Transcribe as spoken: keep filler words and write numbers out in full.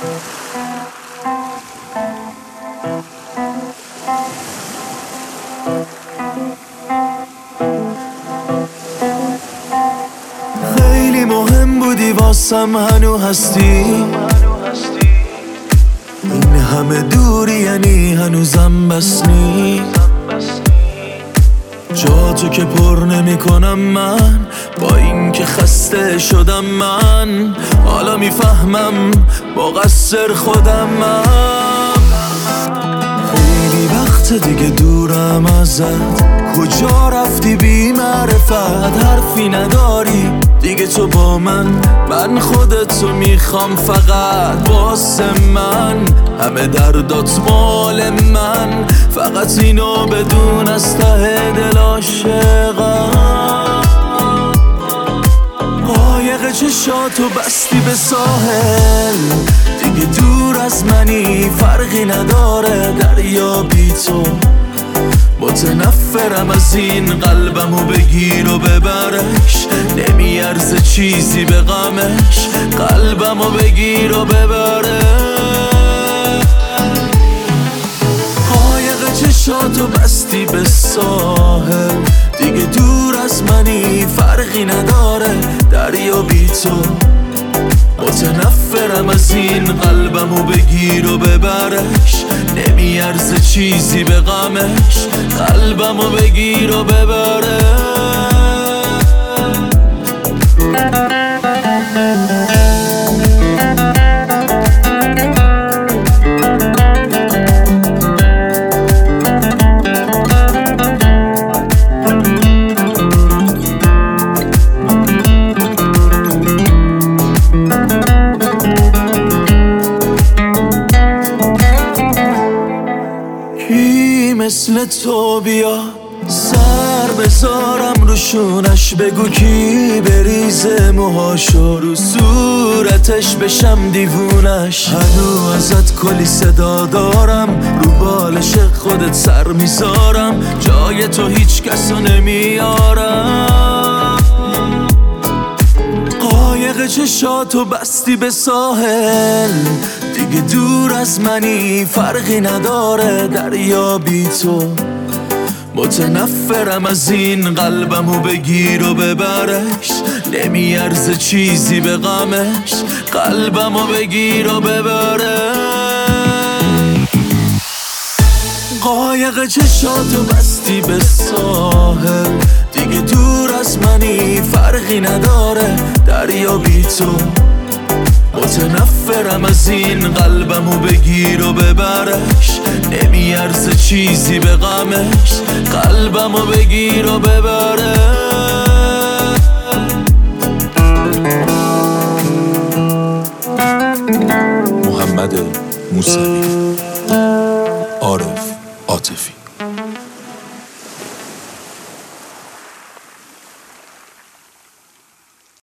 خیلی مهم بودی واسم، هنو هستی. این همه دوری یعنی هنوزم بسنی. جا تو که پر نمی کنم من، با این که خسته شدم من. حالا میفهمم مقصر خودم من. خیلی وقت دیگه دورم ازت، کجا رفتی بی معرفت؟ حرفی نداری دیگه تو با من، من خودتو میخوام فقط واسه من. همه دردات مال من، فقط اینو بدون از ته دل عاشقم. قایق چشاتو بستی به ساحل، دیگه دور از منی فرقی نداره دریا بی تو. متنفرم از این قلبمو بگیر و ببرش، نمیارزه چیزی به غمش. قلبمو بگیر و ببرش. قایق چشاتو بستی به ساحل، دیگه دور از منی فرقی نداره دریا بی تو. متنفرم از این قلبمو بگیر و ببرش، نمیارزه چیزی به غمش. قلبمو بگیر و ببرش. کی مثل تو بیا سر بذارم روشونش، بگو کی بریزه موهاشو رو صورتش بشم دیوونش. هنو ازت کلی صدا دارم، رو بالش خودت سر میذارم، جای تو هیچ کسو نمیارم. قایق چشاتو بستی به ساحل، دیگه دور از منی فرقی نداره دریا بی تو. متنفرم از این قلبمو بگیر و ببرش، نمیارزه چیزی به غمش. قلبمو بگیر و ببرش. قایق چشاتو بستی به ساحل، دیگه دور از منی فرقی نداره دریا بی تو. متنفرم از این قلبمو بگیر و ببرش، نمیارزه چیزی به غمش. قلبمو بگیر و ببرش. محمد موسوی، عارف عاطفی.